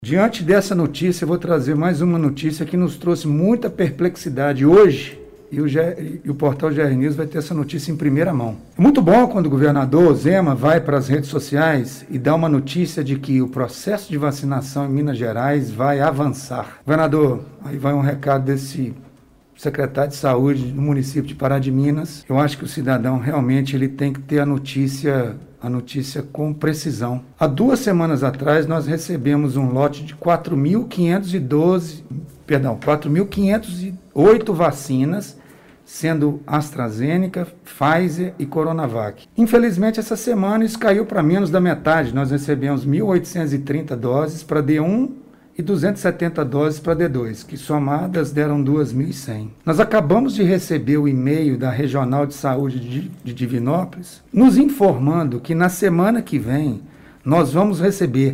Diante dessa notícia, eu vou trazer mais uma notícia que nos trouxe muita perplexidade hoje, e o portal GR News vai ter essa notícia em primeira mão. É muito bom quando o governador Zema vai para as redes sociais e dá uma notícia de que o processo de vacinação em Minas Gerais vai avançar. Governador, aí vai um recado desse secretário de saúde do município de Pará de Minas. Eu acho que o cidadão realmente ele tem que ter a notícia com precisão. Há 2 semanas atrás, nós recebemos um lote de 4.508 vacinas, sendo AstraZeneca, Pfizer e Coronavac. Infelizmente, essa semana isso caiu para menos da metade. Nós recebemos 1.830 doses para D1 e 270 doses para D2, que somadas deram 2.100. Nós acabamos de receber o e-mail da Regional de Saúde de Divinópolis, nos informando que na semana que vem nós vamos receber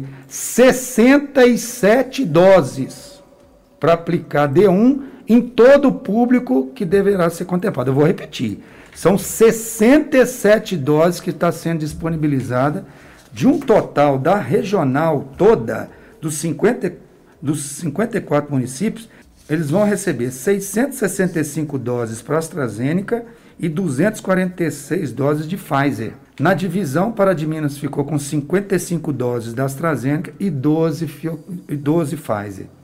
67 doses para aplicar D1 em todo o público que deverá ser contemplado. Eu vou repetir, são 67 doses que está sendo disponibilizada de um total da regional toda, dos 54 municípios, eles vão receber 665 doses para AstraZeneca e 246 doses de Pfizer. Na divisão, Pará de Minas ficou com 55 doses da AstraZeneca e 12 Pfizer.